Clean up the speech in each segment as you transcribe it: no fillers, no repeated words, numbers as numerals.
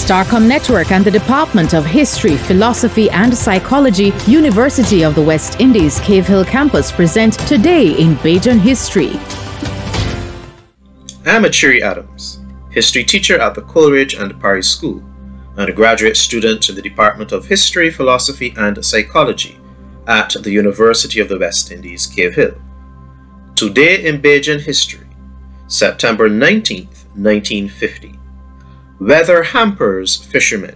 Starcom Network and the Department of History, Philosophy and Psychology, University of the West Indies, Cave Hill Campus present Today in Bajan History. I'm Achiri Adams, history teacher at the Coleridge and Parry School, and a graduate student in the Department of History, Philosophy and Psychology at the University of the West Indies, Cave Hill. Today in Bajan History, September 19th, 1950. Weather hampers fishermen.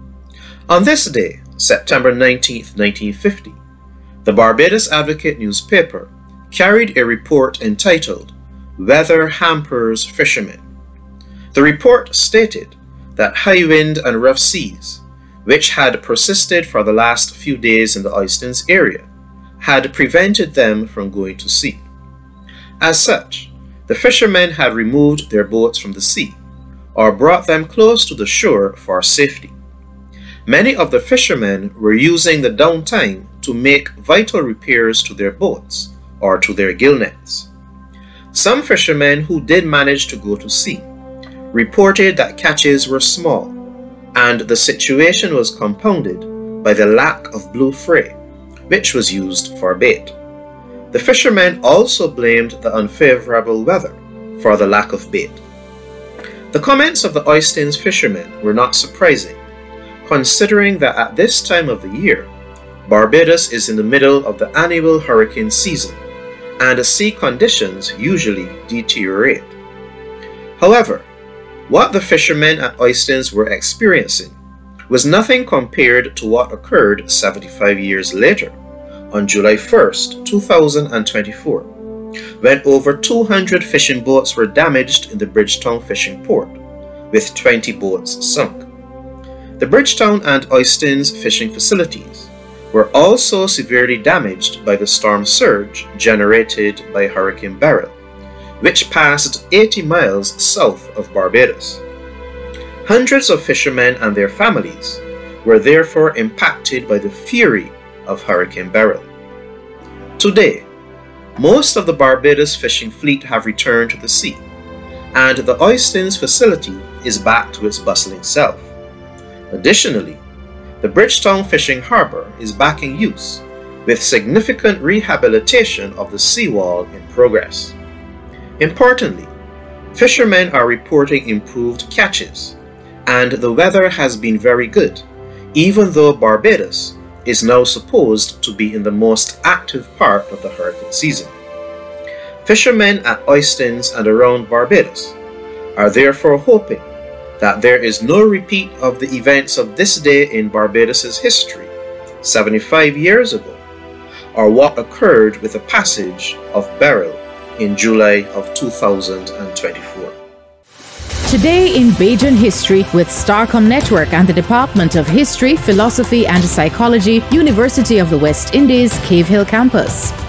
On this day, September 19th, 1950, the Barbados Advocate newspaper carried a report entitled Weather Hampers Fishermen. The report stated that high wind and rough seas, which had persisted for the last few days in the Oistins area, had prevented them from going to sea. As such, the fishermen had removed their boats from the sea or brought them close to the shore for safety. Many of the fishermen were using the downtime to make vital repairs to their boats or to their gill nets. Some fishermen who did manage to go to sea reported that catches were small, and the situation was compounded by the lack of blue fray, which was used for bait. The fishermen also blamed the unfavorable weather for the lack of bait. The comments of the Oistins fishermen were not surprising, considering that at this time of the year, Barbados is in the middle of the annual hurricane season, and the sea conditions usually deteriorate. However, what the fishermen at Oistins were experiencing was nothing compared to what occurred 75 years later, on July 1st, 2024, when over 200 fishing boats were damaged in the Bridgetown fishing port, with 20 boats sunk. The Bridgetown and Oistins fishing facilities were also severely damaged by the storm surge generated by Hurricane Beryl, which passed 80 miles south of Barbados. Hundreds of fishermen and their families were therefore impacted by the fury of Hurricane Beryl. Today, most of the Barbados fishing fleet have returned to the sea, and the Oistins facility is back to its bustling self. Additionally, the Bridgetown fishing harbour is back in use, with significant rehabilitation of the seawall in progress. Importantly, fishermen are reporting improved catches, and the weather has been very good, even though Barbados is now supposed to be in the most active part of the hurricane season. Fishermen at Oistins and around Barbados are therefore hoping that there is no repeat of the events of this day in Barbados's history 75 years ago, or what occurred with the passage of Beryl in July of 2024. Today in Bajan History with Starcom Network and the Department of History, Philosophy and Psychology, University of the West Indies, Cave Hill Campus.